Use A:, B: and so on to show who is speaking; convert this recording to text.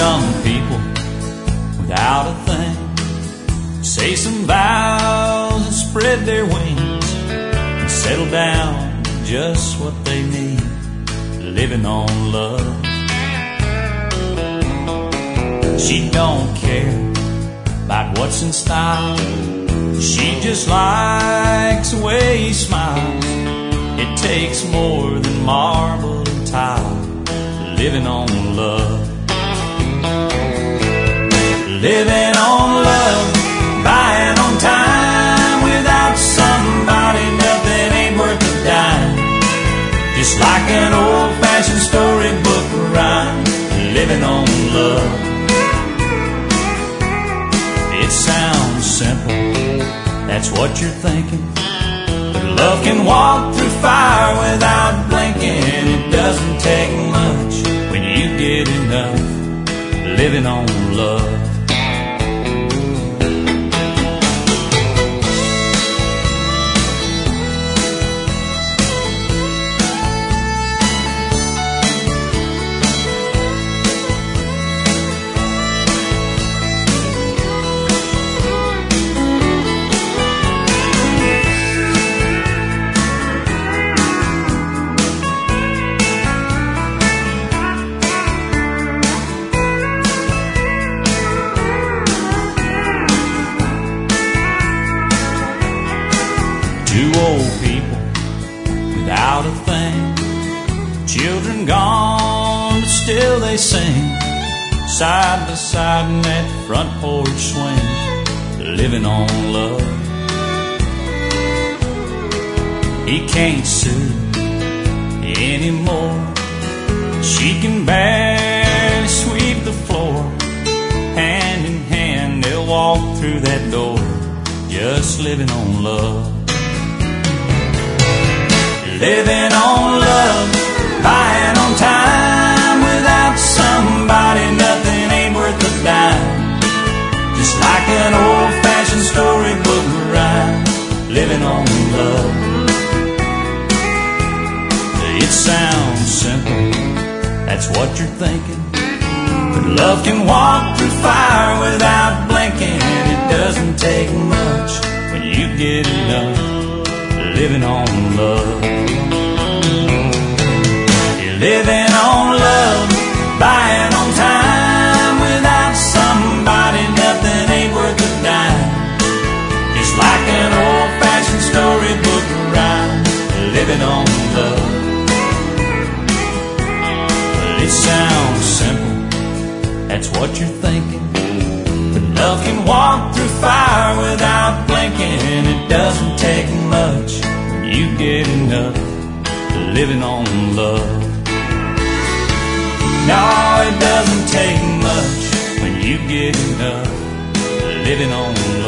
A: Some people without a thing say some vows and spread their wings and settle down to just what they need, living on love. She don't care about what's in style, she just likes the way he smiles. It takes more than marble and tile, living on love. Living on love, buying on time. Without somebody, nothing ain't worth a dime. Just like an old-fashioned storybook rhyme, living on love. It sounds simple, that's what you're thinking, but love can walk through fire without blinking. It doesn't take much when you get enough, living on love. Two old people without a thing, children gone, but still they sing, side by side in that front porch swing, living on love. He can't sue anymore, she can barely sweep the floor. Hand in hand they'll walk through that door, just living on love. Living on love, buying on time. Without somebody, nothing ain't worth a dime. Just like an old-fashioned storybook rhyme, living on love. It sounds simple, that's what you're thinking, but love can walk through fire without blinking. It doesn't take much when you get enough, living on love. You're living on love, buying on time. Without somebody, nothing ain't worth a dime. Just like an old-fashioned storybook rhyme, living on love. Well, it sounds simple, that's what you're thinking, but love can walk through fire without blinking. It doesn't take much when you get enough, living on love. No, it doesn't take much when you get enough, living on love.